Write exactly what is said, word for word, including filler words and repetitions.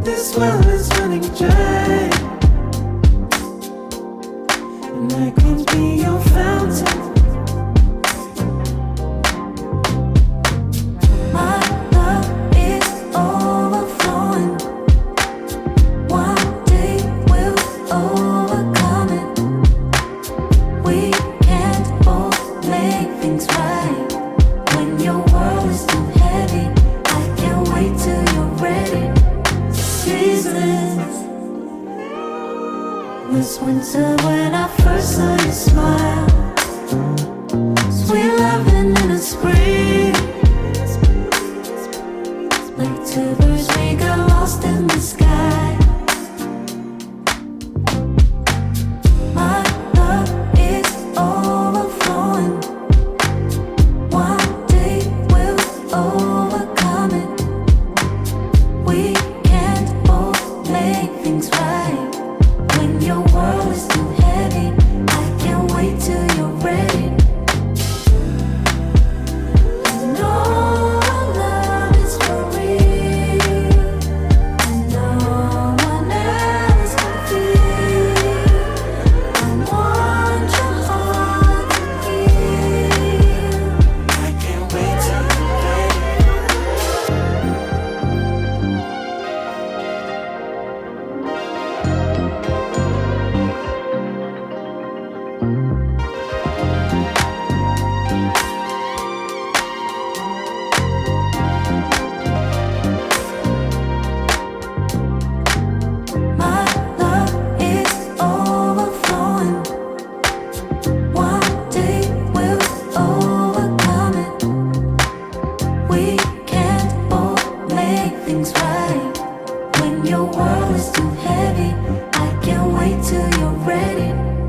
This well is running dry, and I can be your fountain. My love is overflowing. One day we'll overcome it. We can't both make things right. When your world is too heavy, I can't wait till you're ready. Seasons. This winter when I first saw you smile, sweet loving in the spring. Like two birds we got lost in the sky. My love is overflowing. One day we'll overcome it. We can't both make things right. When your world is too heavy, I can't wait till you're ready. I know our love is for real, and no one else can feel. I want your heart to heal. I can't wait till you're ready. My love is overflowing. One day we'll overcome it. We can't both make things right. When your world is too heavy, I can't wait till you're ready.